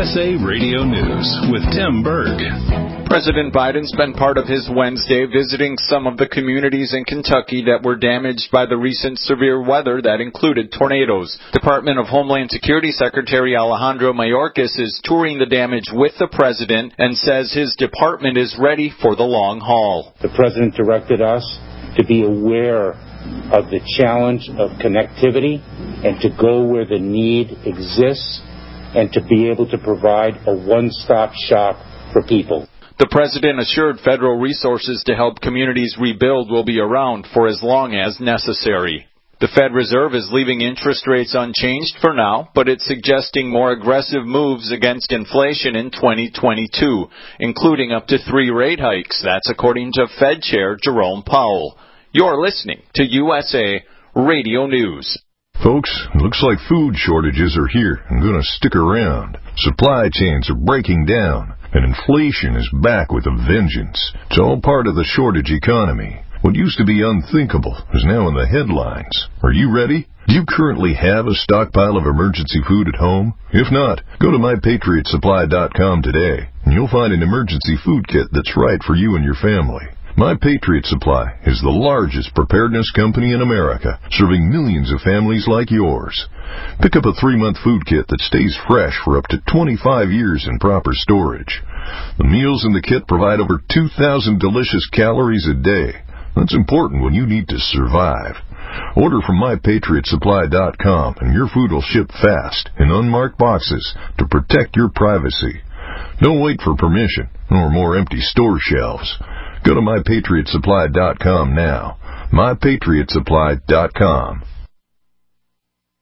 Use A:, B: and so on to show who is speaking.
A: USA Radio News with Tim Berg.
B: President Biden spent part of his Wednesday visiting some of the communities in Kentucky that were damaged by the recent severe weather that included tornadoes. Department of Homeland Security Secretary Alejandro Mayorkas is touring the damage with the president and says his department is ready for the long haul.
C: The president directed us to be aware of the challenge of connectivity and to go where the need exists and to be able to provide a one-stop shop for people.
B: The president assured federal resources to help communities rebuild will be around for as long as necessary. The Fed Reserve is leaving interest rates unchanged for now, but it's suggesting more aggressive moves against inflation in 2022, including up to 3 rate hikes. That's according to Fed Chair Jerome Powell. You're listening to USA Radio News.
D: Folks, looks like food shortages are here and going to stick around. Supply chains are breaking down, and inflation is back with a vengeance. It's all part of the shortage economy. What used to be unthinkable is now in the headlines. Are you ready? Do you currently have a stockpile of emergency food at home? If not, go to MyPatriotSupply.com today, and you'll find an emergency food kit that's right for you and your family. My Patriot Supply is the largest preparedness company in America, serving millions of families like yours. Pick up a 3-month food kit that stays fresh for up to 25 years in proper storage. The meals in the kit provide over 2,000 delicious calories a day. That's important when you need to survive. Order from MyPatriotSupply.com and your food will ship fast in unmarked boxes to protect your privacy. Don't wait for permission or more empty store shelves. Go to MyPatriotSupply.com now. MyPatriotSupply.com.